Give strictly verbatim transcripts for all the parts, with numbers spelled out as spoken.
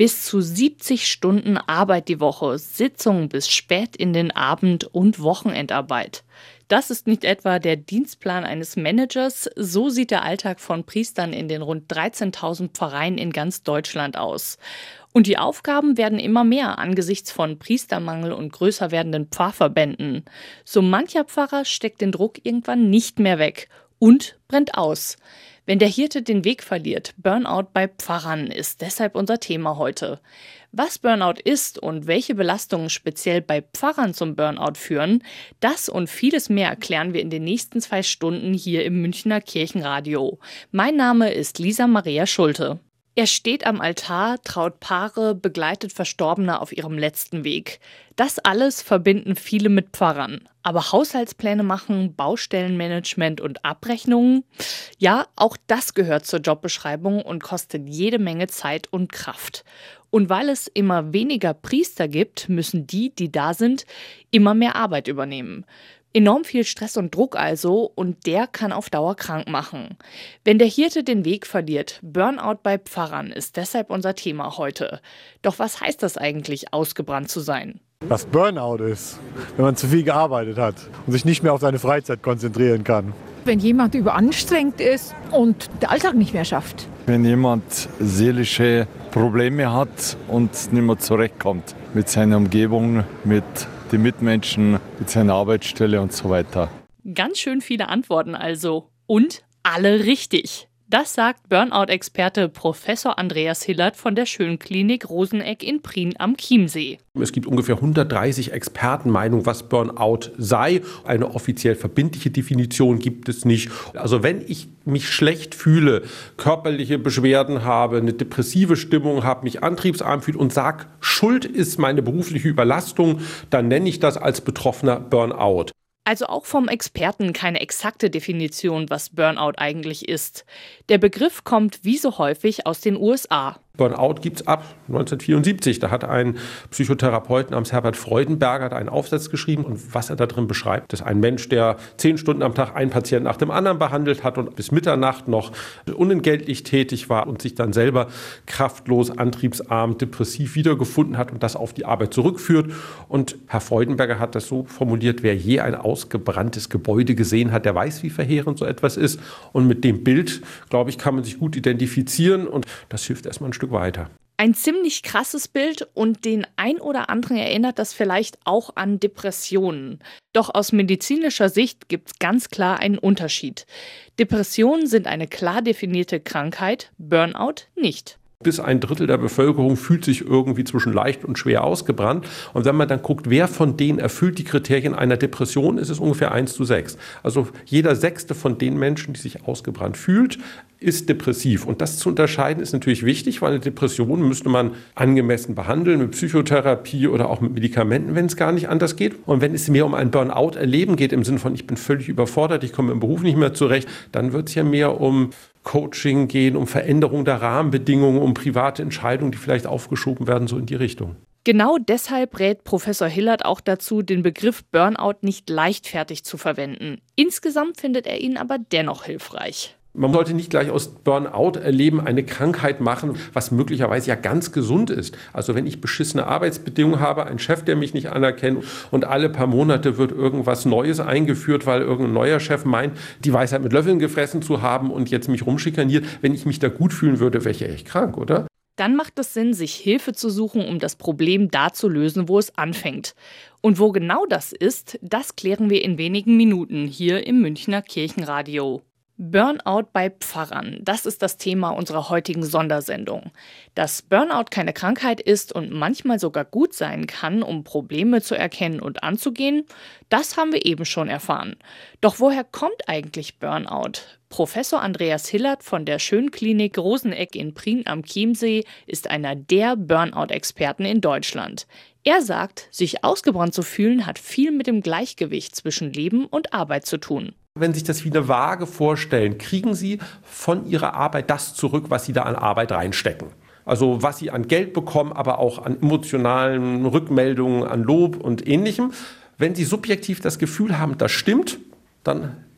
Bis zu siebzig Stunden Arbeit die Woche, Sitzungen bis spät in den Abend und Wochenendarbeit. Das ist nicht etwa der Dienstplan eines Managers, so sieht der Alltag von Priestern in den rund dreizehntausend Pfarreien in ganz Deutschland aus. Und die Aufgaben werden immer mehr angesichts von Priestermangel und größer werdenden Pfarrverbänden. So mancher Pfarrer steckt den Druck irgendwann nicht mehr weg und brennt aus. Wenn der Hirte den Weg verliert, Burnout bei Pfarrern ist deshalb unser Thema heute. Was Burnout ist und welche Belastungen speziell bei Pfarrern zum Burnout führen, das und vieles mehr erklären wir in den nächsten zwei Stunden hier im Münchner Kirchenradio. Mein Name ist Lisa Maria Schulte. Er steht am Altar, traut Paare, begleitet Verstorbene auf ihrem letzten Weg. Das alles verbinden viele mit Pfarrern. Aber Haushaltspläne machen, Baustellenmanagement und Abrechnungen? Ja, auch das gehört zur Jobbeschreibung und kostet jede Menge Zeit und Kraft. Und weil es immer weniger Priester gibt, müssen die, die da sind, immer mehr Arbeit übernehmen. Enorm viel Stress und Druck also, und der kann auf Dauer krank machen. Wenn der Hirte den Weg verliert, Burnout bei Pfarrern ist deshalb unser Thema heute. Doch was heißt das eigentlich, ausgebrannt zu sein? Was Burnout ist, wenn man zu viel gearbeitet hat und sich nicht mehr auf seine Freizeit konzentrieren kann. Wenn jemand überanstrengt ist und der Alltag nicht mehr schafft. Wenn jemand seelische Probleme hat und nicht mehr zurechtkommt mit seiner Umgebung, mit den Mitmenschen, mit seiner Arbeitsstelle und so weiter. Ganz schön viele Antworten also. Und alle richtig. Das sagt Burnout-Experte Professor Andreas Hillert von der Schönklinik Rosenegg in Prien am Chiemsee. Es gibt ungefähr hundertdreißig Expertenmeinungen, was Burnout sei. Eine offiziell verbindliche Definition gibt es nicht. Also wenn ich mich schlecht fühle, körperliche Beschwerden habe, eine depressive Stimmung habe, mich antriebsarm fühle und sage, Schuld ist meine berufliche Überlastung, dann nenne ich das als Betroffener Burnout. Also auch vom Experten keine exakte Definition, was Burnout eigentlich ist. Der Begriff kommt wie so häufig aus den U S A. Burnout gibt es ab neunzehnhundertvierundsiebzig. Da hat ein Psychotherapeut namens Herbert Freudenberger einen Aufsatz geschrieben. Und was er da drin beschreibt, ist ein Mensch, der zehn Stunden am Tag einen Patienten nach dem anderen behandelt hat und bis Mitternacht noch unentgeltlich tätig war und sich dann selber kraftlos, antriebsarm, depressiv wiedergefunden hat und das auf die Arbeit zurückführt. Und Herr Freudenberger hat das so formuliert, wer je ein ausgebranntes Gebäude gesehen hat, der weiß, wie verheerend so etwas ist. Und mit dem Bild, glaube ich, kann man sich gut identifizieren und das hilft erstmal ein Stück weiter. Ein ziemlich krasses Bild und den ein oder anderen erinnert das vielleicht auch an Depressionen. Doch aus medizinischer Sicht gibt es ganz klar einen Unterschied. Depressionen sind eine klar definierte Krankheit, Burnout nicht. Bis ein Drittel der Bevölkerung fühlt sich irgendwie zwischen leicht und schwer ausgebrannt. Und wenn man dann guckt, wer von denen erfüllt die Kriterien einer Depression, ist es ungefähr eins zu sechs. Also jeder Sechste von den Menschen, die sich ausgebrannt fühlt, ist depressiv. Und das zu unterscheiden ist natürlich wichtig, weil eine Depression müsste man angemessen behandeln mit Psychotherapie oder auch mit Medikamenten, wenn es gar nicht anders geht. Und wenn es mehr um ein Burnout-Erleben geht, im Sinne von ich bin völlig überfordert, ich komme im Beruf nicht mehr zurecht, dann wird es ja mehr um Coaching gehen, um Veränderung der Rahmenbedingungen, um private Entscheidungen, die vielleicht aufgeschoben werden, so in die Richtung. Genau deshalb rät Professor Hillert auch dazu, den Begriff Burnout nicht leichtfertig zu verwenden. Insgesamt findet er ihn aber dennoch hilfreich. Man sollte nicht gleich aus Burnout-Erleben eine Krankheit machen, was möglicherweise ja ganz gesund ist. Also wenn ich beschissene Arbeitsbedingungen habe, einen Chef, der mich nicht anerkennt und alle paar Monate wird irgendwas Neues eingeführt, weil irgendein neuer Chef meint, die Weisheit mit Löffeln gefressen zu haben und jetzt mich rumschikaniert. Wenn ich mich da gut fühlen würde, wäre ich ja echt krank, oder? Dann macht es Sinn, sich Hilfe zu suchen, um das Problem da zu lösen, wo es anfängt. Und wo genau das ist, das klären wir in wenigen Minuten hier im Münchner Kirchenradio. Burnout bei Pfarrern, das ist das Thema unserer heutigen Sondersendung. Dass Burnout keine Krankheit ist und manchmal sogar gut sein kann, um Probleme zu erkennen und anzugehen, das haben wir eben schon erfahren. Doch woher kommt eigentlich Burnout? Professor Andreas Hillert von der Schönklinik Rosenegg in Prien am Chiemsee ist einer der Burnout-Experten in Deutschland. Er sagt, sich ausgebrannt zu fühlen, hat viel mit dem Gleichgewicht zwischen Leben und Arbeit zu tun. Wenn Sie sich das wie eine Waage vorstellen, kriegen Sie von Ihrer Arbeit das zurück, was Sie da an Arbeit reinstecken. Also was Sie an Geld bekommen, aber auch an emotionalen Rückmeldungen, an Lob und Ähnlichem. Wenn Sie subjektiv das Gefühl haben, das stimmt, dann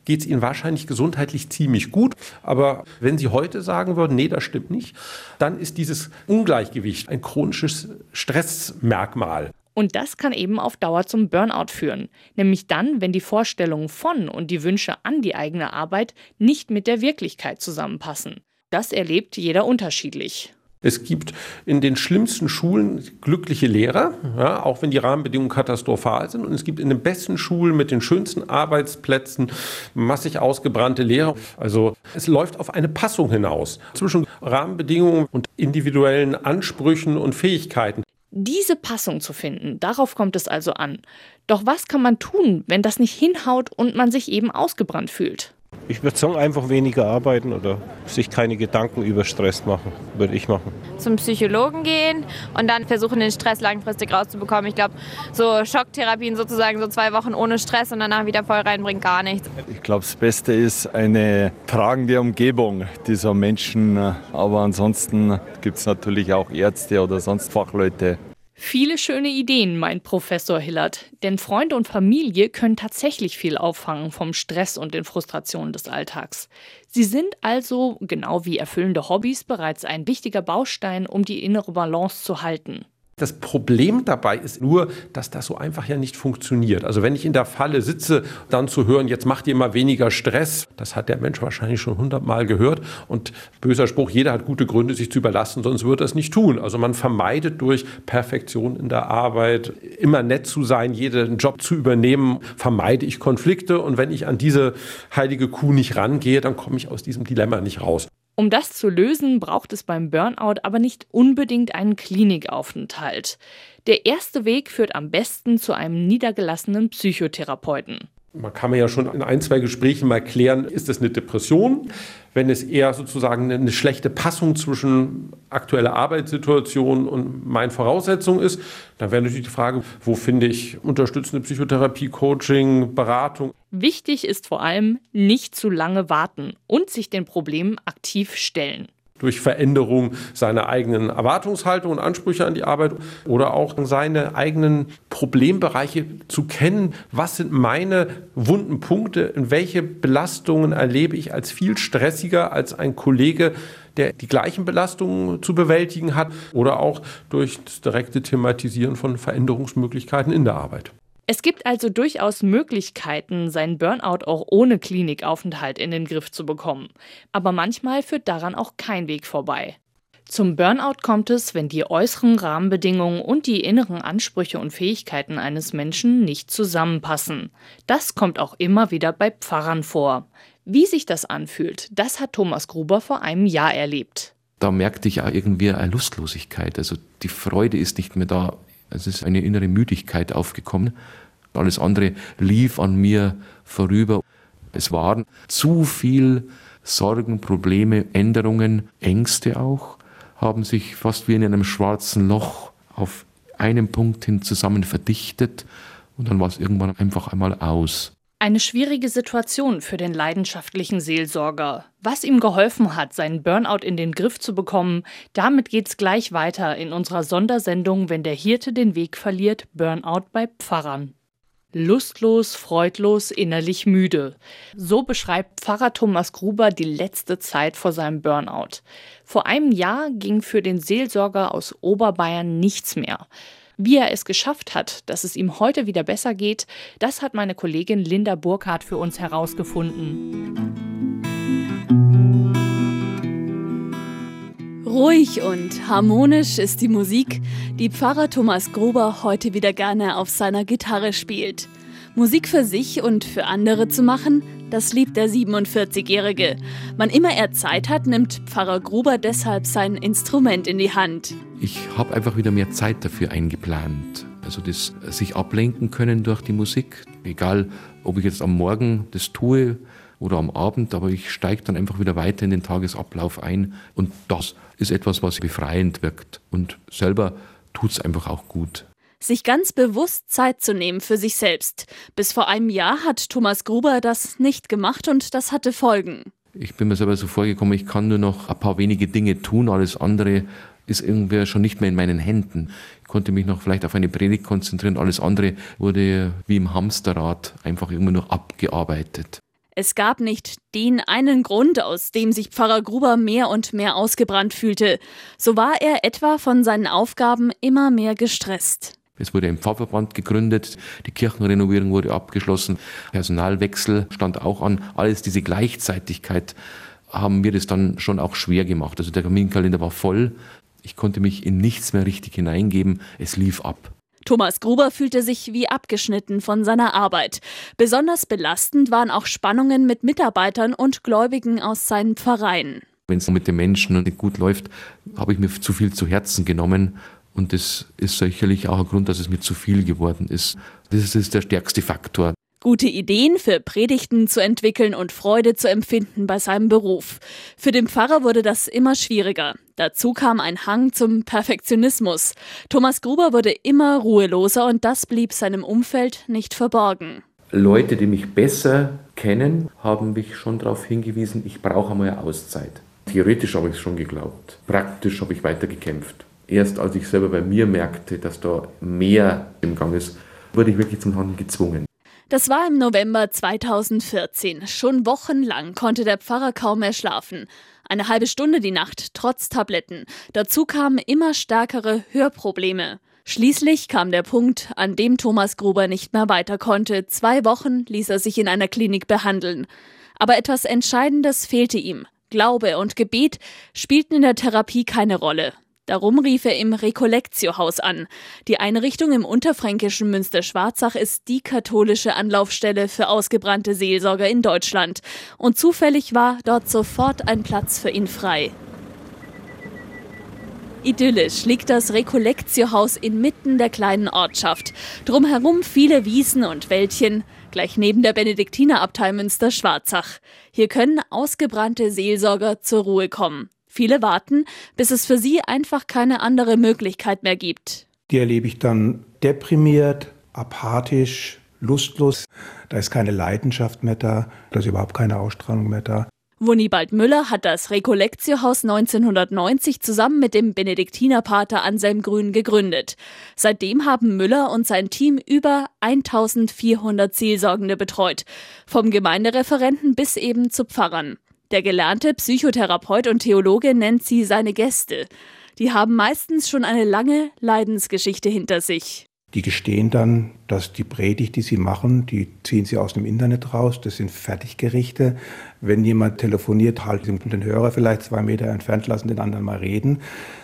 geht es ihnen wahrscheinlich gesundheitlich ziemlich gut. Aber wenn sie heute sagen würden, nee, das stimmt nicht, dann ist dieses Ungleichgewicht ein chronisches Stressmerkmal. Und das kann eben auf Dauer zum Burnout führen. Nämlich dann, wenn die Vorstellungen von und die Wünsche an die eigene Arbeit nicht mit der Wirklichkeit zusammenpassen. Das erlebt jeder unterschiedlich. Es gibt in den schlimmsten Schulen glückliche Lehrer, ja, auch wenn die Rahmenbedingungen katastrophal sind. Und es gibt in den besten Schulen mit den schönsten Arbeitsplätzen massig ausgebrannte Lehrer. Also es läuft auf eine Passung hinaus zwischen Rahmenbedingungen und individuellen Ansprüchen und Fähigkeiten. Diese Passung zu finden, darauf kommt es also an. Doch was kann man tun, wenn das nicht hinhaut und man sich eben ausgebrannt fühlt? Ich würde sagen, einfach weniger arbeiten oder sich keine Gedanken über Stress machen, würde ich machen. Zum Psychologen gehen und dann versuchen, den Stress langfristig rauszubekommen. Ich glaube, so Schocktherapien sozusagen, so zwei Wochen ohne Stress und danach wieder voll rein, bringt gar nichts. Ich glaube, das Beste ist eine tragende Umgebung dieser Menschen. Aber ansonsten gibt es natürlich auch Ärzte oder sonst Fachleute. Viele schöne Ideen, meint Professor Hillert. Denn Freunde und Familie können tatsächlich viel auffangen vom Stress und den Frustrationen des Alltags. Sie sind also, genau wie erfüllende Hobbys, bereits ein wichtiger Baustein, um die innere Balance zu halten. Das Problem dabei ist nur, dass das so einfach ja nicht funktioniert. Also wenn ich in der Falle sitze, dann zu hören, jetzt macht ihr mal weniger Stress, das hat der Mensch wahrscheinlich schon hundertmal gehört. Und böser Spruch, jeder hat gute Gründe, sich zu überlassen, sonst würde er es nicht tun. Also man vermeidet durch Perfektion in der Arbeit, immer nett zu sein, jeden Job zu übernehmen, vermeide ich Konflikte. Und wenn ich an diese heilige Kuh nicht rangehe, dann komme ich aus diesem Dilemma nicht raus. Um das zu lösen, braucht es beim Burnout aber nicht unbedingt einen Klinikaufenthalt. Der erste Weg führt am besten zu einem niedergelassenen Psychotherapeuten. Man kann mir ja schon in ein, zwei Gesprächen mal klären, ist es eine Depression? Wenn es eher sozusagen eine schlechte Passung zwischen aktueller Arbeitssituation und meinen Voraussetzungen ist, dann wäre natürlich die Frage, wo finde ich unterstützende Psychotherapie, Coaching, Beratung? Wichtig ist vor allem, nicht zu lange warten und sich den Problemen aktiv stellen. Durch Veränderung seiner eigenen Erwartungshaltung und Ansprüche an die Arbeit oder auch seine eigenen Problembereiche zu kennen. Was sind meine wunden Punkte? In welche Belastungen erlebe ich als viel stressiger als ein Kollege, der die gleichen Belastungen zu bewältigen hat? Oder auch durch das direkte Thematisieren von Veränderungsmöglichkeiten in der Arbeit. Es gibt also durchaus Möglichkeiten, seinen Burnout auch ohne Klinikaufenthalt in den Griff zu bekommen. Aber manchmal führt daran auch kein Weg vorbei. Zum Burnout kommt es, wenn die äußeren Rahmenbedingungen und die inneren Ansprüche und Fähigkeiten eines Menschen nicht zusammenpassen. Das kommt auch immer wieder bei Pfarrern vor. Wie sich das anfühlt, das hat Thomas Gruber vor einem Jahr erlebt. Da merkte ich auch irgendwie eine Lustlosigkeit. Also die Freude ist nicht mehr da. Es ist eine innere Müdigkeit aufgekommen. Alles andere lief an mir vorüber. Es waren zu viel Sorgen, Probleme, Änderungen, Ängste auch, haben sich fast wie in einem schwarzen Loch auf einen Punkt hin zusammen verdichtet und dann war es irgendwann einfach einmal aus. Eine schwierige Situation für den leidenschaftlichen Seelsorger. Was ihm geholfen hat, seinen Burnout in den Griff zu bekommen, damit geht's gleich weiter in unserer Sondersendung Wenn der Hirte den Weg verliert, Burnout bei Pfarrern. Lustlos, freudlos, innerlich müde. So beschreibt Pfarrer Thomas Gruber die letzte Zeit vor seinem Burnout. Vor einem Jahr ging für den Seelsorger aus Oberbayern nichts mehr. Wie er es geschafft hat, dass es ihm heute wieder besser geht, das hat meine Kollegin Linda Burkhardt für uns herausgefunden. Ruhig und harmonisch ist die Musik, die Pfarrer Thomas Gruber heute wieder gerne auf seiner Gitarre spielt. Musik für sich und für andere zu machen, das liebt der siebenundvierzigjährige. Wann immer er Zeit hat, nimmt Pfarrer Gruber deshalb sein Instrument in die Hand. Ich habe einfach wieder mehr Zeit dafür eingeplant. Also das sich ablenken können durch die Musik. Egal, ob ich jetzt am Morgen das tue oder am Abend, aber ich steige dann einfach wieder weiter in den Tagesablauf ein. Und das ist etwas, was befreiend wirkt. Und selber tut es einfach auch gut. Sich ganz bewusst Zeit zu nehmen für sich selbst. Bis vor einem Jahr hat Thomas Gruber das nicht gemacht und das hatte Folgen. Ich bin mir selber so vorgekommen, ich kann nur noch ein paar wenige Dinge tun, alles andere ist irgendwie schon nicht mehr in meinen Händen. Ich konnte mich noch vielleicht auf eine Predigt konzentrieren, alles andere wurde wie im Hamsterrad einfach immer nur abgearbeitet. Es gab nicht den einen Grund, aus dem sich Pfarrer Gruber mehr und mehr ausgebrannt fühlte. So war er etwa von seinen Aufgaben immer mehr gestresst. Es wurde ein Pfarrverband gegründet, die Kirchenrenovierung wurde abgeschlossen, Personalwechsel stand auch an. Alles diese Gleichzeitigkeit haben mir das dann schon auch schwer gemacht. Also der Terminkalender war voll, ich konnte mich in nichts mehr richtig hineingeben, es lief ab. Thomas Gruber fühlte sich wie abgeschnitten von seiner Arbeit. Besonders belastend waren auch Spannungen mit Mitarbeitern und Gläubigen aus seinen Pfarreien. Wenn es mit den Menschen nicht gut läuft, habe ich mir zu viel zu Herzen genommen. Und das ist sicherlich auch ein Grund, dass es mir zu viel geworden ist. Das ist der stärkste Faktor. Gute Ideen für Predigten zu entwickeln und Freude zu empfinden bei seinem Beruf. Für den Pfarrer wurde das immer schwieriger. Dazu kam ein Hang zum Perfektionismus. Thomas Gruber wurde immer ruheloser und das blieb seinem Umfeld nicht verborgen. Leute, die mich besser kennen, haben mich schon darauf hingewiesen, ich brauche einmal eine Auszeit. Theoretisch habe ich es schon geglaubt. Praktisch habe ich weiter gekämpft. Erst als ich selber bei mir merkte, dass da mehr im Gang ist, wurde ich wirklich zum Handeln gezwungen. Das war im November zweitausendvierzehn. Schon wochenlang konnte der Pfarrer kaum mehr schlafen. Eine halbe Stunde die Nacht, trotz Tabletten. Dazu kamen immer stärkere Hörprobleme. Schließlich kam der Punkt, an dem Thomas Gruber nicht mehr weiter konnte. Zwei Wochen ließ er sich in einer Klinik behandeln. Aber etwas Entscheidendes fehlte ihm. Glaube und Gebet spielten in der Therapie keine Rolle. Darum rief er im Recollectio-Haus an. Die Einrichtung im unterfränkischen Münster-Schwarzach ist die katholische Anlaufstelle für ausgebrannte Seelsorger in Deutschland. Und zufällig war dort sofort ein Platz für ihn frei. Idyllisch liegt das Recollectio-Haus inmitten der kleinen Ortschaft. Drumherum viele Wiesen und Wäldchen, gleich neben der Benediktinerabtei Münster-Schwarzach. Hier können ausgebrannte Seelsorger zur Ruhe kommen. Viele warten, bis es für sie einfach keine andere Möglichkeit mehr gibt. Die erlebe ich dann deprimiert, apathisch, lustlos. Da ist keine Leidenschaft mehr da, da ist überhaupt keine Ausstrahlung mehr da. Wunibald Müller hat das Recollectio-Haus neunzehnhundertneunzig zusammen mit dem Benediktinerpater Anselm Grün gegründet. Seitdem haben Müller und sein Team über eintausendvierhundert Seelsorgende betreut, vom Gemeindereferenten bis eben zu Pfarrern. Der gelernte Psychotherapeut und Theologe nennt sie seine Gäste. Die haben meistens schon eine lange Leidensgeschichte hinter sich. Die gestehen dann, dass die Predigt, die sie machen, die ziehen sie aus dem Internet raus. Das sind Fertiggerichte. Wenn jemand telefoniert, halten sie den Hörer vielleicht zwei Meter entfernt, lassen den anderen mal reden.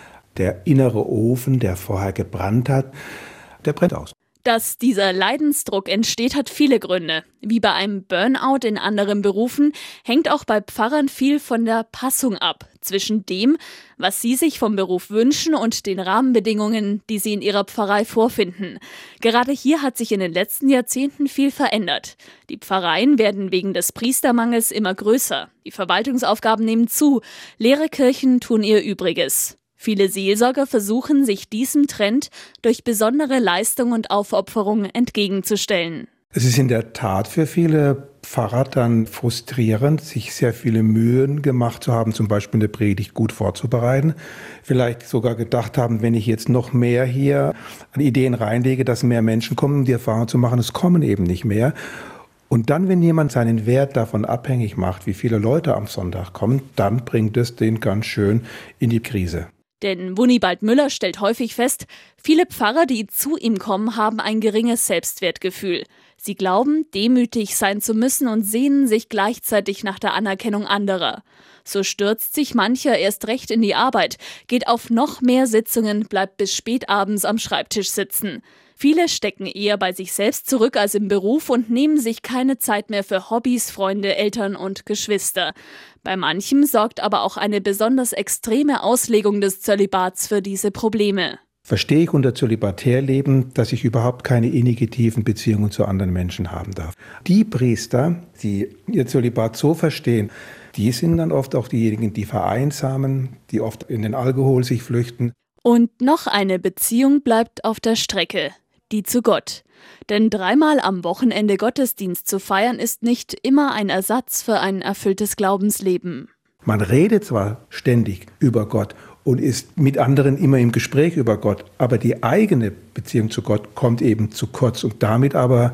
Der innere Ofen, der vorher gebrannt hat, der brennt aus. Dass dieser Leidensdruck entsteht, hat viele Gründe. Wie bei einem Burnout in anderen Berufen hängt auch bei Pfarrern viel von der Passung ab zwischen dem, was sie sich vom Beruf wünschen und den Rahmenbedingungen, die sie in ihrer Pfarrei vorfinden. Gerade hier hat sich in den letzten Jahrzehnten viel verändert. Die Pfarreien werden wegen des Priestermangels immer größer. Die Verwaltungsaufgaben nehmen zu. Leere Kirchen tun ihr Übriges. Viele Seelsorger versuchen, sich diesem Trend durch besondere Leistung und Aufopferung entgegenzustellen. Es ist in der Tat für viele Pfarrer dann frustrierend, sich sehr viele Mühen gemacht zu haben, zum Beispiel eine Predigt gut vorzubereiten. Vielleicht sogar gedacht haben, wenn ich jetzt noch mehr hier an Ideen reinlege, dass mehr Menschen kommen, um die Erfahrung zu machen, es kommen eben nicht mehr. Und dann, wenn jemand seinen Wert davon abhängig macht, wie viele Leute am Sonntag kommen, dann bringt es den ganz schön in die Krise. Denn Wunibald Müller stellt häufig fest, viele Pfarrer, die zu ihm kommen, haben ein geringes Selbstwertgefühl. Sie glauben, demütig sein zu müssen und sehnen sich gleichzeitig nach der Anerkennung anderer. So stürzt sich mancher erst recht in die Arbeit, geht auf noch mehr Sitzungen, bleibt bis spät abends am Schreibtisch sitzen. Viele stecken eher bei sich selbst zurück als im Beruf und nehmen sich keine Zeit mehr für Hobbys, Freunde, Eltern und Geschwister. Bei manchem sorgt aber auch eine besonders extreme Auslegung des Zölibats für diese Probleme. Verstehe ich unter Zölibatärleben, dass ich überhaupt keine innige tiefen Beziehungen zu anderen Menschen haben darf. Die Priester, die ihr Zölibat so verstehen, die sind dann oft auch diejenigen, die vereinsamen, die oft in den Alkohol sich flüchten. Und noch eine Beziehung bleibt auf der Strecke, die zu Gott. Denn dreimal am Wochenende Gottesdienst zu feiern, ist nicht immer ein Ersatz für ein erfülltes Glaubensleben. Man redet zwar ständig über Gott und ist mit anderen immer im Gespräch über Gott, aber die eigene Beziehung zu Gott kommt eben zu kurz und damit aber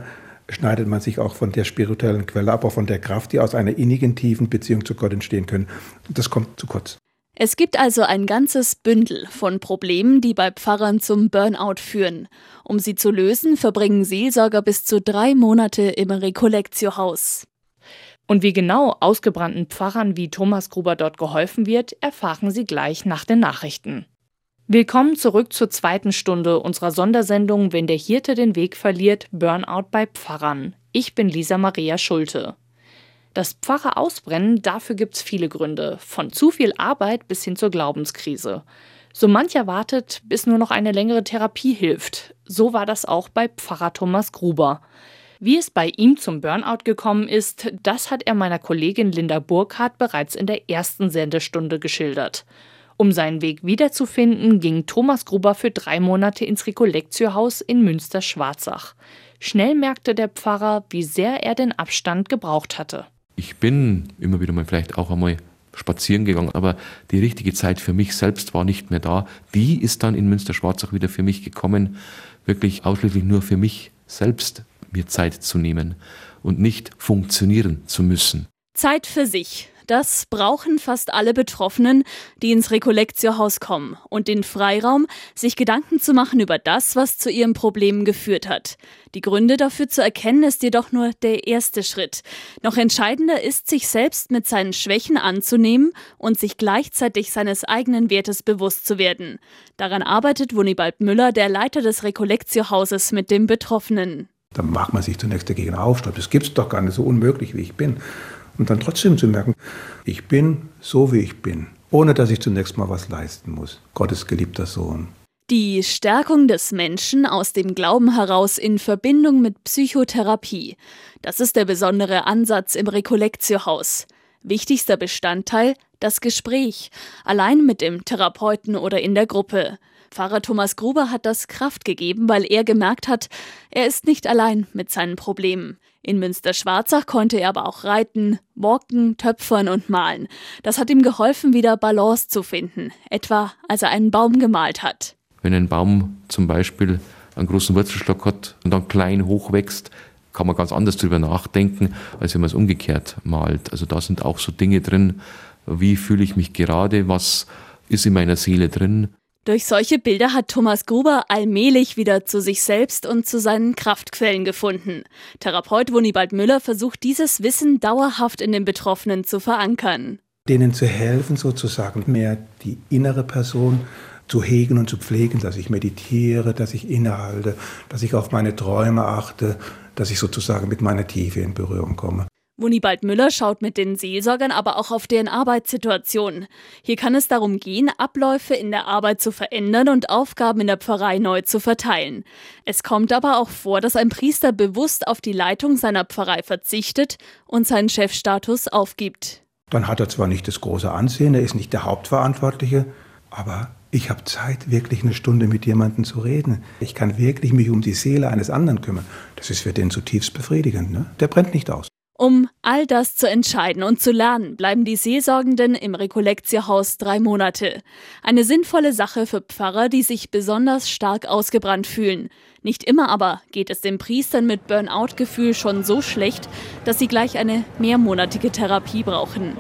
schneidet man sich auch von der spirituellen Quelle ab, auch von der Kraft, die aus einer innigen, tiefen Beziehung zu Gott entstehen können. Das kommt zu kurz. Es gibt also ein ganzes Bündel von Problemen, die bei Pfarrern zum Burnout führen. Um sie zu lösen, verbringen Seelsorger bis zu drei Monate im Recollectio-Haus. Und wie genau ausgebrannten Pfarrern wie Thomas Gruber dort geholfen wird, erfahren Sie gleich nach den Nachrichten. Willkommen zurück zur zweiten Stunde unserer Sondersendung Wenn der Hirte den Weg verliert, Burnout bei Pfarrern. Ich bin Lisa Maria Schulte. Das Pfarrer ausbrennen, dafür gibt's viele Gründe, von zu viel Arbeit bis hin zur Glaubenskrise. So mancher wartet, bis nur noch eine längere Therapie hilft. So war das auch bei Pfarrer Thomas Gruber. Wie es bei ihm zum Burnout gekommen ist, das hat er meiner Kollegin Linda Burkhardt bereits in der ersten Sendestunde geschildert. Um seinen Weg wiederzufinden, ging Thomas Gruber für drei Monate ins Recollectio-Haus in Münster-Schwarzach. Schnell merkte der Pfarrer, wie sehr er den Abstand gebraucht hatte. Ich bin immer wieder mal vielleicht auch einmal spazieren gegangen, aber die richtige Zeit für mich selbst war nicht mehr da. Die ist dann in Münster-Schwarzach wieder für mich gekommen, wirklich ausschließlich nur für mich selbst mir Zeit zu nehmen und nicht funktionieren zu müssen. Zeit für sich. Das brauchen fast alle Betroffenen, die ins Recollectio-Haus kommen, und den Freiraum, sich Gedanken zu machen über das, was zu ihrem Problem geführt hat. Die Gründe dafür zu erkennen, ist jedoch nur der erste Schritt. Noch entscheidender ist, sich selbst mit seinen Schwächen anzunehmen und sich gleichzeitig seines eigenen Wertes bewusst zu werden. Daran arbeitet Wunibald Müller, der Leiter des Recollectio-Hauses, mit dem Betroffenen. Da macht man sich zunächst dagegen auf, das gibt es doch gar nicht, so unmöglich wie ich bin. Und dann trotzdem zu merken, ich bin so, wie ich bin, ohne dass ich zunächst mal was leisten muss. Gottes geliebter Sohn. Die Stärkung des Menschen aus dem Glauben heraus in Verbindung mit Psychotherapie. Das ist der besondere Ansatz im Recollectio-Haus. Wichtigster Bestandteil, das Gespräch, allein mit dem Therapeuten oder in der Gruppe. Pfarrer Thomas Gruber hat das Kraft gegeben, weil er gemerkt hat, er ist nicht allein mit seinen Problemen. In Münster-Schwarzach konnte er aber auch reiten, walken, töpfern und malen. Das hat ihm geholfen, wieder Balance zu finden, etwa als er einen Baum gemalt hat. Wenn ein Baum zum Beispiel einen großen Wurzelstock hat und dann klein hochwächst, kann man ganz anders darüber nachdenken, als wenn man es umgekehrt malt. Also da sind auch so Dinge drin, wie fühle ich mich gerade, was ist in meiner Seele drin. Durch solche Bilder hat Thomas Gruber allmählich wieder zu sich selbst und zu seinen Kraftquellen gefunden. Therapeut Wunibald Müller versucht, dieses Wissen dauerhaft in den Betroffenen zu verankern. Denen zu helfen, sozusagen mehr die innere Person zu hegen und zu pflegen, dass ich meditiere, dass ich innehalte, dass ich auf meine Träume achte, dass ich sozusagen mit meiner Tiefe in Berührung komme. Wunibald Müller schaut mit den Seelsorgern aber auch auf deren Arbeitssituation. Hier kann es darum gehen, Abläufe in der Arbeit zu verändern und Aufgaben in der Pfarrei neu zu verteilen. Es kommt aber auch vor, dass ein Priester bewusst auf die Leitung seiner Pfarrei verzichtet und seinen Chefstatus aufgibt. Dann hat er zwar nicht das große Ansehen, er ist nicht der Hauptverantwortliche, aber ich habe Zeit, wirklich eine Stunde mit jemandem zu reden. Ich kann wirklich mich um die Seele eines anderen kümmern. Das ist für den zutiefst befriedigend, ne? Der brennt nicht aus. Um all das zu entscheiden und zu lernen, bleiben die Seelsorgenden im Recollectio-Haus drei Monate. Eine sinnvolle Sache für Pfarrer, die sich besonders stark ausgebrannt fühlen. Nicht immer aber geht es den Priestern mit Burnout-Gefühl schon so schlecht, dass sie gleich eine mehrmonatige Therapie brauchen.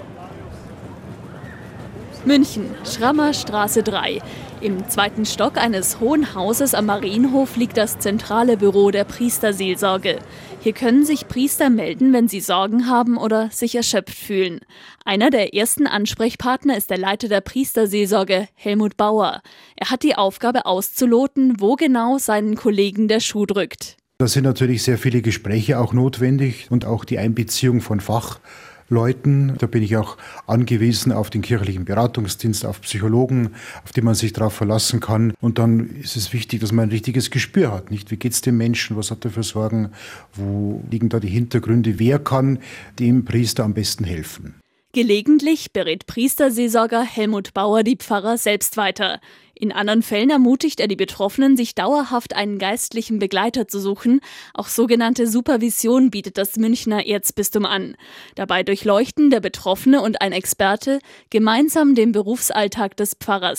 München, Schrammer Straße drei. Im zweiten Stock eines hohen Hauses am Marienhof liegt das zentrale Büro der Priesterseelsorge. Hier können sich Priester melden, wenn sie Sorgen haben oder sich erschöpft fühlen. Einer der ersten Ansprechpartner ist der Leiter der Priesterseelsorge, Helmut Bauer. Er hat die Aufgabe auszuloten, wo genau seinen Kollegen der Schuh drückt. Da sind natürlich sehr viele Gespräche auch notwendig und auch die Einbeziehung von Fachleuten. Da bin ich auch angewiesen auf den kirchlichen Beratungsdienst, auf Psychologen, auf die man sich darauf verlassen kann. Und dann ist es wichtig, dass man ein richtiges Gespür hat. Nicht? Wie geht es dem Menschen? Was hat er für Sorgen? Wo liegen da die Hintergründe? Wer kann dem Priester am besten helfen? Gelegentlich berät Priesterseelsorger Helmut Bauer die Pfarrer selbst weiter. In anderen Fällen ermutigt er die Betroffenen, sich dauerhaft einen geistlichen Begleiter zu suchen. Auch sogenannte Supervision bietet das Münchner Erzbistum an. Dabei durchleuchten der Betroffene und ein Experte gemeinsam den Berufsalltag des Pfarrers.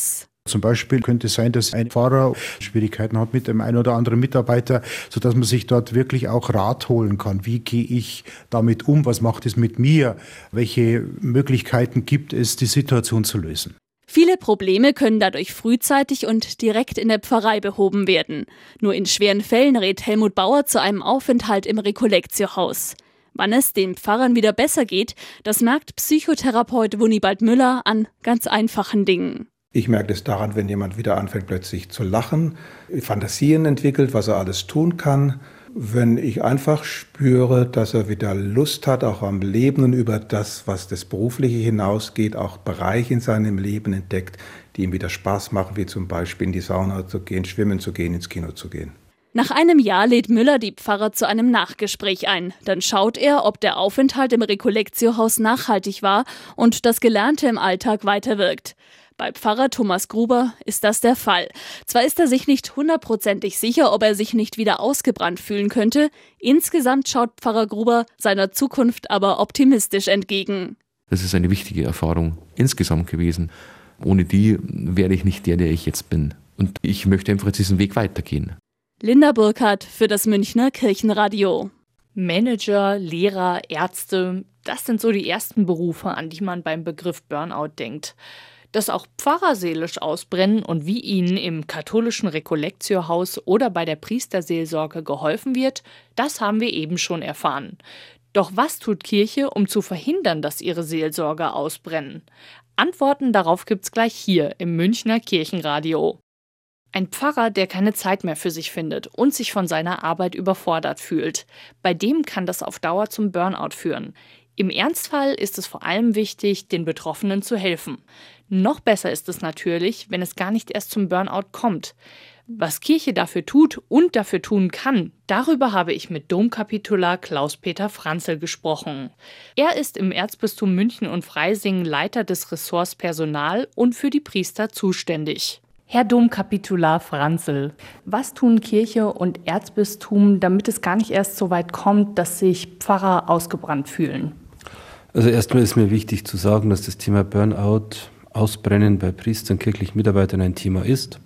Zum Beispiel könnte es sein, dass ein Pfarrer Schwierigkeiten hat mit dem einen oder anderen Mitarbeiter, sodass man sich dort wirklich auch Rat holen kann. Wie gehe ich damit um? Was macht es mit mir? Welche Möglichkeiten gibt es, die Situation zu lösen? Viele Probleme können dadurch frühzeitig und direkt in der Pfarrei behoben werden. Nur in schweren Fällen rät Helmut Bauer zu einem Aufenthalt im Rekollektiohaus. Wann es den Pfarrern wieder besser geht, das merkt Psychotherapeut Wunibald Müller an ganz einfachen Dingen. Ich merke es daran, wenn jemand wieder anfängt plötzlich zu lachen, Fantasien entwickelt, was er alles tun kann. Wenn ich einfach spüre, dass er wieder Lust hat, auch am Leben und über das, was das Berufliche hinausgeht, auch Bereiche in seinem Leben entdeckt, die ihm wieder Spaß machen, wie zum Beispiel in die Sauna zu gehen, schwimmen zu gehen, ins Kino zu gehen. Nach einem Jahr lädt Müller die Pfarrer zu einem Nachgespräch ein. Dann schaut er, ob der Aufenthalt im Rekollektiohaus nachhaltig war und das Gelernte im Alltag weiterwirkt. Bei Pfarrer Thomas Gruber ist das der Fall. Zwar ist er sich nicht hundertprozentig sicher, ob er sich nicht wieder ausgebrannt fühlen könnte. Insgesamt schaut Pfarrer Gruber seiner Zukunft aber optimistisch entgegen. Das ist eine wichtige Erfahrung insgesamt gewesen. Ohne die wäre ich nicht der, der ich jetzt bin. Und ich möchte einfach diesen Weg weitergehen. Linda Burkhardt für das Münchner Kirchenradio. Manager, Lehrer, Ärzte, das sind so die ersten Berufe, an die man beim Begriff Burnout denkt. Dass auch Pfarrer seelisch ausbrennen und wie ihnen im katholischen Rekollektiohaus oder bei der Priesterseelsorge geholfen wird, das haben wir eben schon erfahren. Doch was tut Kirche, um zu verhindern, dass ihre Seelsorger ausbrennen? Antworten darauf gibt's gleich hier im Münchner Kirchenradio. Ein Pfarrer, der keine Zeit mehr für sich findet und sich von seiner Arbeit überfordert fühlt, bei dem kann das auf Dauer zum Burnout führen. Im Ernstfall ist es vor allem wichtig, den Betroffenen zu helfen. Noch besser ist es natürlich, wenn es gar nicht erst zum Burnout kommt. Was Kirche dafür tut und dafür tun kann, darüber habe ich mit Domkapitular Klaus-Peter Franzl gesprochen. Er ist im Erzbistum München und Freising Leiter des Ressorts Personal und für die Priester zuständig. Herr Domkapitular Franzl, was tun Kirche und Erzbistum, damit es gar nicht erst so weit kommt, dass sich Pfarrer ausgebrannt fühlen? Also erstmal ist mir wichtig zu sagen, dass das Thema Burnout, Ausbrennen bei Priestern, kirchlichen Mitarbeitern ein Thema ist,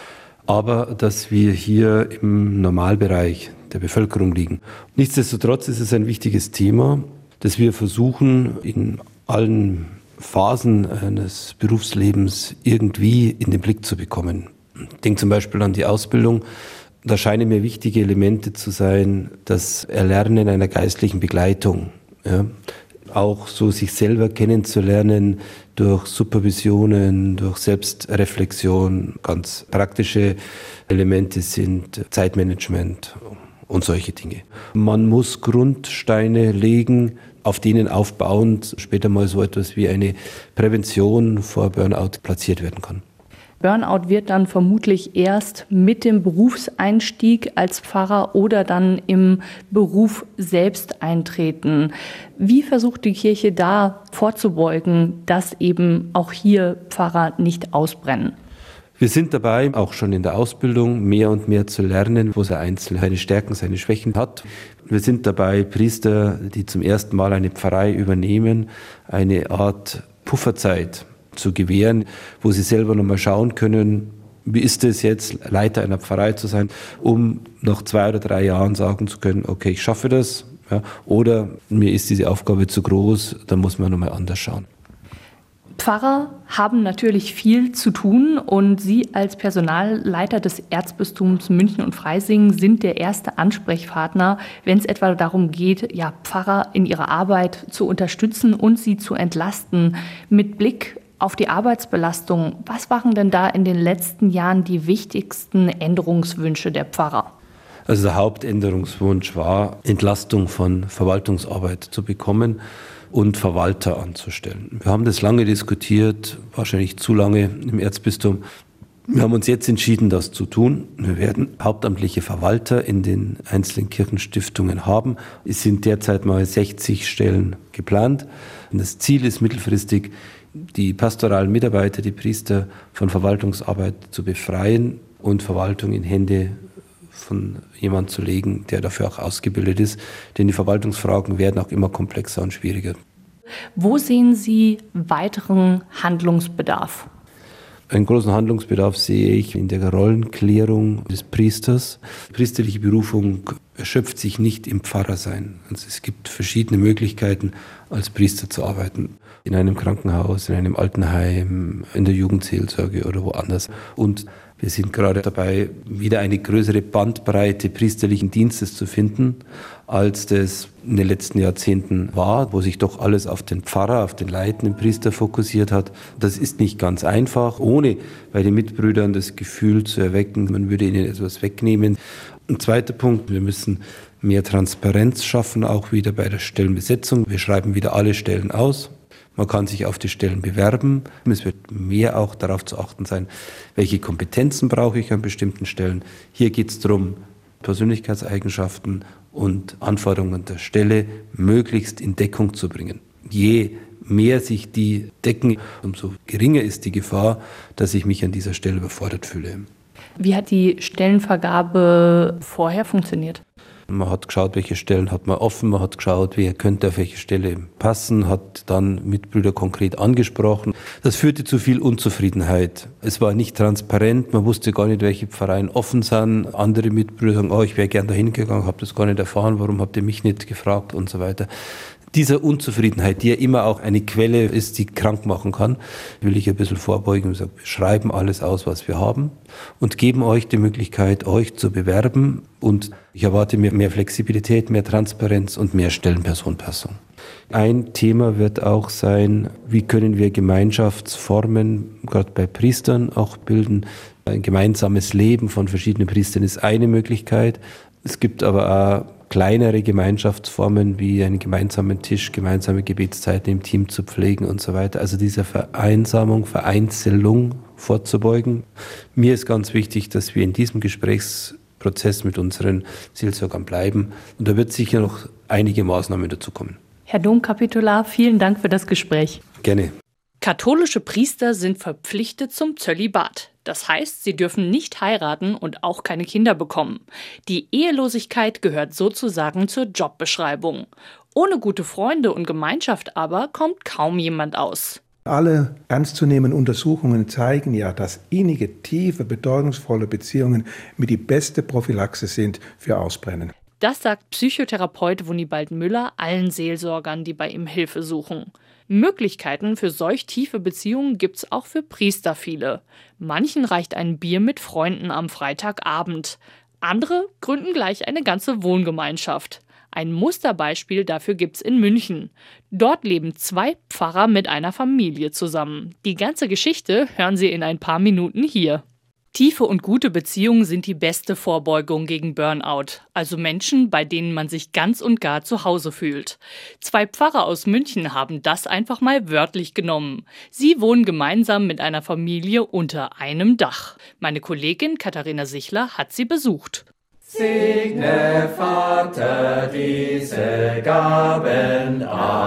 aber dass wir hier im Normalbereich der Bevölkerung liegen. Nichtsdestotrotz ist es ein wichtiges Thema, das wir versuchen, in allen Phasen eines Berufslebens irgendwie in den Blick zu bekommen. Ich denke zum Beispiel an die Ausbildung. Da scheinen mir wichtige Elemente zu sein, das Erlernen einer geistlichen Begleitung. Ja. Auch so sich selber kennenzulernen durch Supervisionen, durch Selbstreflexion. Ganz praktische Elemente sind Zeitmanagement und solche Dinge. Man muss Grundsteine legen, auf denen aufbauend später mal so etwas wie eine Prävention vor Burnout platziert werden kann. Burnout wird dann vermutlich erst mit dem Berufseinstieg als Pfarrer oder dann im Beruf selbst eintreten. Wie versucht die Kirche da vorzubeugen, dass eben auch hier Pfarrer nicht ausbrennen? Wir sind dabei, auch schon in der Ausbildung mehr und mehr zu lernen, wo der Einzelne seine Stärken, seine Schwächen hat. Wir sind dabei, Priester, die zum ersten Mal eine Pfarrei übernehmen, eine Art Pufferzeit zu gewähren, wo sie selber nochmal schauen können, wie ist es jetzt, Leiter einer Pfarrei zu sein, um nach zwei oder drei Jahren sagen zu können, okay, ich schaffe das, ja, oder mir ist diese Aufgabe zu groß, da muss man nochmal anders schauen. Pfarrer haben natürlich viel zu tun und Sie als Personalleiter des Erzbistums München und Freising sind der erste Ansprechpartner, wenn es etwa darum geht, ja, Pfarrer in ihrer Arbeit zu unterstützen und sie zu entlasten. Mit Blick auf die Arbeitsbelastung, was waren denn da in den letzten Jahren die wichtigsten Änderungswünsche der Pfarrer? Also der Hauptänderungswunsch war, Entlastung von Verwaltungsarbeit zu bekommen und Verwalter anzustellen. Wir haben das lange diskutiert, wahrscheinlich zu lange im Erzbistum. Wir haben uns jetzt entschieden, das zu tun. Wir werden hauptamtliche Verwalter in den einzelnen Kirchenstiftungen haben. Es sind derzeit mal sechzig Stellen geplant. Und das Ziel ist mittelfristig, die pastoralen Mitarbeiter, die Priester von Verwaltungsarbeit zu befreien und Verwaltung in Hände von jemandem zu legen, der dafür auch ausgebildet ist. Denn die Verwaltungsfragen werden auch immer komplexer und schwieriger. Wo sehen Sie weiteren Handlungsbedarf? Einen großen Handlungsbedarf sehe ich in der Rollenklärung des Priesters. Die priesterliche Berufung erschöpft sich nicht im Pfarrersein. Also es gibt verschiedene Möglichkeiten, als Priester zu arbeiten. In einem Krankenhaus, in einem Altenheim, in der Jugendseelsorge oder woanders. Und wir sind gerade dabei, wieder eine größere Bandbreite priesterlichen Dienstes zu finden, als das in den letzten Jahrzehnten war, wo sich doch alles auf den Pfarrer, auf den leitenden Priester fokussiert hat. Das ist nicht ganz einfach, ohne bei den Mitbrüdern das Gefühl zu erwecken, man würde ihnen etwas wegnehmen. Ein zweiter Punkt, wir müssen mehr Transparenz schaffen, auch wieder bei der Stellenbesetzung. Wir schreiben wieder alle Stellen aus. Man kann sich auf die Stellen bewerben. Es wird mehr auch darauf zu achten sein, welche Kompetenzen brauche ich an bestimmten Stellen. Hier geht es darum, Persönlichkeitseigenschaften und Anforderungen der Stelle möglichst in Deckung zu bringen. Je mehr sich die decken, umso geringer ist die Gefahr, dass ich mich an dieser Stelle überfordert fühle. Wie hat die Stellenvergabe vorher funktioniert? Man hat geschaut, welche Stellen hat man offen, man hat geschaut, wer könnte auf welche Stelle passen, hat dann Mitbrüder konkret angesprochen. Das führte zu viel Unzufriedenheit. Es war nicht transparent, man wusste gar nicht, welche Pfarreien offen sind. Andere Mitbrüder sagen, oh, ich wäre gern dahin gegangen, habe das gar nicht erfahren, warum habt ihr mich nicht gefragt und so weiter. Dieser Unzufriedenheit, die ja immer auch eine Quelle ist, die krank machen kann, will ich ein bisschen vorbeugen und sagen, wir schreiben alles aus, was wir haben und geben euch die Möglichkeit, euch zu bewerben. Und ich erwarte mehr, mehr Flexibilität, mehr Transparenz und mehr Stellenpersonenpassung. Ein Thema wird auch sein, wie können wir Gemeinschaftsformen, gerade bei Priestern, auch bilden. Ein gemeinsames Leben von verschiedenen Priestern ist eine Möglichkeit. Es gibt aber auch kleinere Gemeinschaftsformen wie einen gemeinsamen Tisch, gemeinsame Gebetszeiten im Team zu pflegen und so weiter. Also dieser Vereinsamung, Vereinzelung vorzubeugen. Mir ist ganz wichtig, dass wir in diesem Gesprächsprozess mit unseren Seelsorgern bleiben. Und da wird sicher noch einige Maßnahmen dazukommen. Herr Domkapitular, vielen Dank für das Gespräch. Gerne. Katholische Priester sind verpflichtet zum Zölibat. Das heißt, sie dürfen nicht heiraten und auch keine Kinder bekommen. Die Ehelosigkeit gehört sozusagen zur Jobbeschreibung. Ohne gute Freunde und Gemeinschaft aber kommt kaum jemand aus. Alle ernstzunehmenden Untersuchungen zeigen ja, dass innige, tiefe, bedeutungsvolle Beziehungen mit die beste Prophylaxe sind für Ausbrennen. Das sagt Psychotherapeut Wunibald Müller allen Seelsorgern, die bei ihm Hilfe suchen. Möglichkeiten für solch tiefe Beziehungen gibt's auch für Priester viele. Manchen reicht ein Bier mit Freunden am Freitagabend. Andere gründen gleich eine ganze Wohngemeinschaft. Ein Musterbeispiel dafür gibt's in München. Dort leben zwei Pfarrer mit einer Familie zusammen. Die ganze Geschichte hören Sie in ein paar Minuten hier. Tiefe und gute Beziehungen sind die beste Vorbeugung gegen Burnout, also Menschen, bei denen man sich ganz und gar zu Hause fühlt. Zwei Pfarrer aus München haben das einfach mal wörtlich genommen. Sie wohnen gemeinsam mit einer Familie unter einem Dach. Meine Kollegin Katharina Sichler hat sie besucht. Segne, Vater, diese Gaben.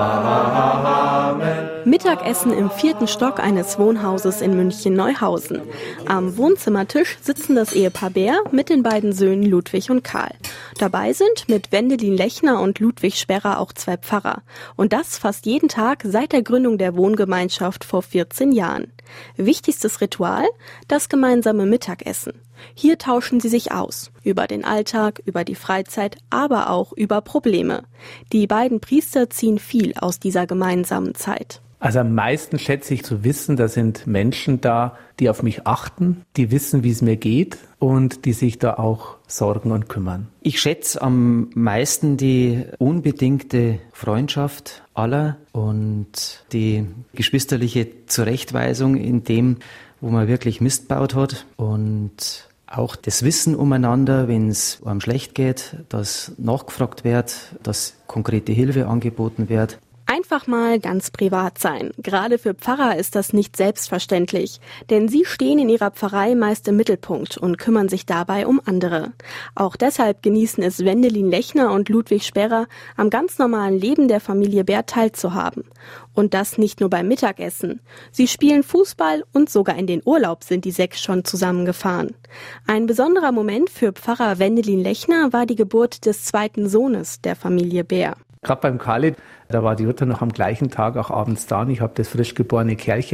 Amen. Mittagessen im vierten Stock eines Wohnhauses in München-Neuhausen. Am Wohnzimmertisch sitzen das Ehepaar Bär mit den beiden Söhnen Ludwig und Karl. Dabei sind mit Wendelin Lechner und Ludwig Sperrer auch zwei Pfarrer. Und das fast jeden Tag seit der Gründung der Wohngemeinschaft vor vierzehn Jahren. Wichtigstes Ritual? Das gemeinsame Mittagessen. Hier tauschen sie sich aus. Über den Alltag, über die Freizeit, aber auch über Probleme. Die beiden Priester ziehen viel aus dieser gemeinsamen Zeit. Also am meisten schätze ich zu wissen, da sind Menschen da, die auf mich achten, die wissen, wie es mir geht und die sich da auch sorgen und kümmern. Ich schätze am meisten die unbedingte Freundschaft aller und die geschwisterliche Zurechtweisung in dem, wo man wirklich Mist baut hat und auch das Wissen umeinander, wenn es einem schlecht geht, dass nachgefragt wird, dass konkrete Hilfe angeboten wird. Einfach mal ganz privat sein. Gerade für Pfarrer ist das nicht selbstverständlich, denn sie stehen in ihrer Pfarrei meist im Mittelpunkt und kümmern sich dabei um andere. Auch deshalb genießen es Wendelin Lechner und Ludwig Sperrer, am ganz normalen Leben der Familie Bär teilzuhaben. Und das nicht nur beim Mittagessen. Sie spielen Fußball und sogar in den Urlaub sind die sechs schon zusammengefahren. Ein besonderer Moment für Pfarrer Wendelin Lechner war die Geburt des zweiten Sohnes der Familie Bär. Gerade beim Karli, da war die Mutter noch am gleichen Tag auch abends da und ich habe das frisch geborene Kerlchen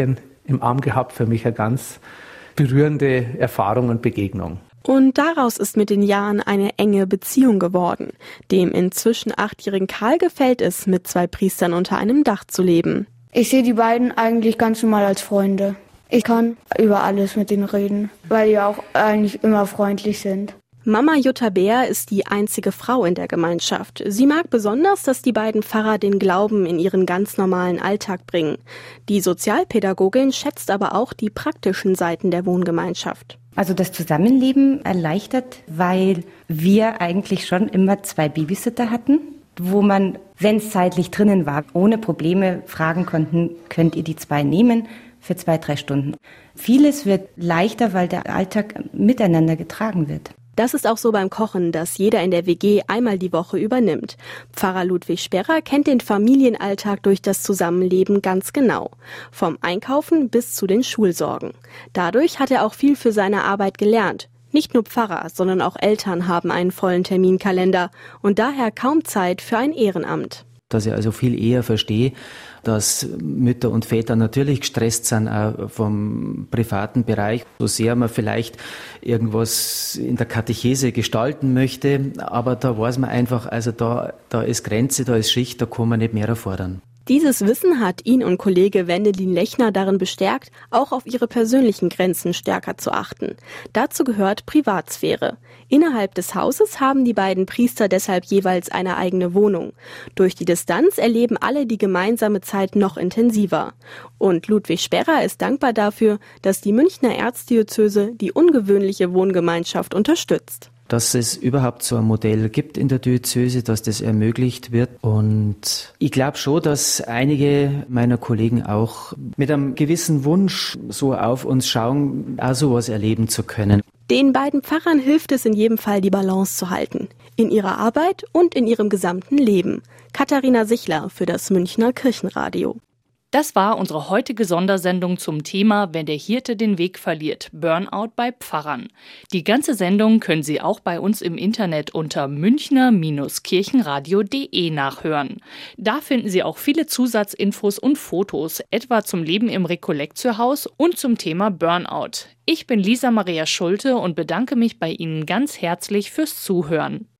im Arm gehabt. Für mich eine ganz berührende Erfahrung und Begegnung. Und daraus ist mit den Jahren eine enge Beziehung geworden. Dem inzwischen achtjährigen Karl gefällt es, mit zwei Priestern unter einem Dach zu leben. Ich sehe die beiden eigentlich ganz normal als Freunde. Ich kann über alles mit denen reden, weil die auch eigentlich immer freundlich sind. Mama Jutta Beer ist die einzige Frau in der Gemeinschaft. Sie mag besonders, dass die beiden Pfarrer den Glauben in ihren ganz normalen Alltag bringen. Die Sozialpädagogin schätzt aber auch die praktischen Seiten der Wohngemeinschaft. Also das Zusammenleben erleichtert, weil wir eigentlich schon immer zwei Babysitter hatten, wo man, wenn es zeitlich drinnen war, ohne Probleme fragen konnten, könnt ihr die zwei nehmen für zwei, drei Stunden. Vieles wird leichter, weil der Alltag miteinander getragen wird. Das ist auch so beim Kochen, das jeder in der W G einmal die Woche übernimmt. Pfarrer Ludwig Sperrer kennt den Familienalltag durch das Zusammenleben ganz genau. Vom Einkaufen bis zu den Schulsorgen. Dadurch hat er auch viel für seine Arbeit gelernt. Nicht nur Pfarrer, sondern auch Eltern haben einen vollen Terminkalender und daher kaum Zeit für ein Ehrenamt. Dass ich also viel eher verstehe, dass Mütter und Väter natürlich gestresst sind, auch vom privaten Bereich. So sehr man vielleicht irgendwas in der Katechese gestalten möchte, aber da weiß man einfach, also da, da ist Grenze, da ist Schicht, da kann man nicht mehr erfordern. Dieses Wissen hat ihn und Kollege Wendelin Lechner darin bestärkt, auch auf ihre persönlichen Grenzen stärker zu achten. Dazu gehört Privatsphäre. Innerhalb des Hauses haben die beiden Priester deshalb jeweils eine eigene Wohnung. Durch die Distanz erleben alle die gemeinsame Zeit noch intensiver. Und Ludwig Sperrer ist dankbar dafür, dass die Münchner Erzdiözese die ungewöhnliche Wohngemeinschaft unterstützt. Dass es überhaupt so ein Modell gibt in der Diözese, dass das ermöglicht wird. Und ich glaube schon, dass einige meiner Kollegen auch mit einem gewissen Wunsch so auf uns schauen, auch sowas erleben zu können. Den beiden Pfarrern hilft es in jedem Fall, die Balance zu halten. In ihrer Arbeit und in ihrem gesamten Leben. Katharina Sichler für das Münchner Kirchenradio. Das war unsere heutige Sondersendung zum Thema Wenn der Hirte den Weg verliert, Burnout bei Pfarrern. Die ganze Sendung können Sie auch bei uns im Internet unter münchner Kirchenradio punkt de nachhören. Da finden Sie auch viele Zusatzinfos und Fotos, etwa zum Leben im Rekollektiohaus und zum Thema Burnout. Ich bin Lisa Maria Schulte und bedanke mich bei Ihnen ganz herzlich fürs Zuhören.